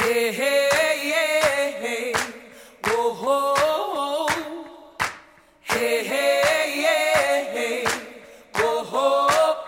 Hey, hey, yeah, hey. Whoa, whoa. Hey, hey, yeah, hey. Whoa, whoa.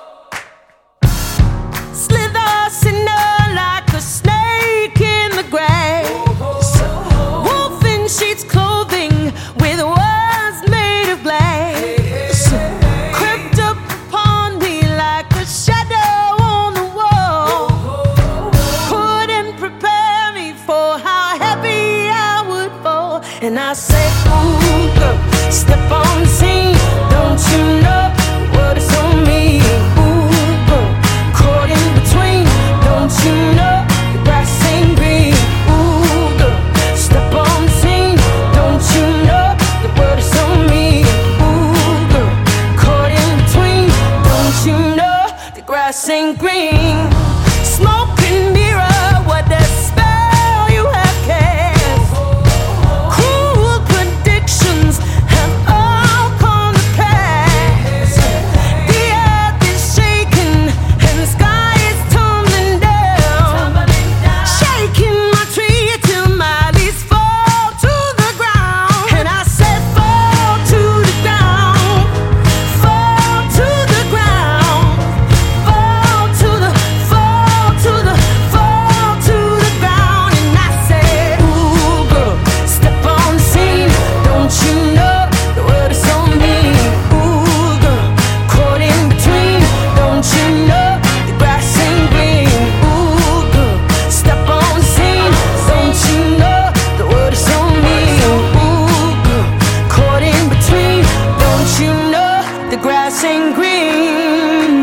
Slither, sinner like a snake in the grass. Wolf in sheets clothing with words made of glass. Crept up upon me like a shadow on the wall. Couldn't prepare me for how heavy I would fall. And I said, ooh, girl, step on the scene. Don't you know what it's on me? Ooh, girl, caught in between. Don't you know the grass ain't green? Ooh, girl, step on the scene. Don't you know the word is on me? Ooh, girl, caught in between. Don't you know the grass ain't green? Smoke and mirror, what the spell you have cast. Cruel predictions have all come to pass. The earth is shaking and the sky is tumbling down. Shaking my tree till my leaves fall to the ground. And I said, fall to the ground, fall to the ground, fall to the, fall to the, fall to the ground. And I said, ooh, girl, step on the scene. Don't you know the word is on me? Ooh, girl, caught in between. Don't you know the grass ain't green? Ooh, girl, step on the scene. Don't you know the word is on me? Ooh, girl, caught in between. Don't you know the grass ain't green?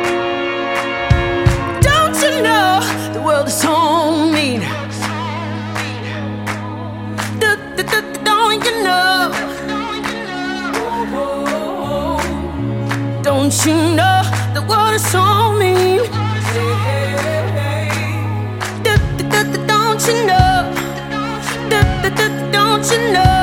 Don't you know the world is on me? Don't you know? Don't you know the world is on me? Don't you know? Don't you know?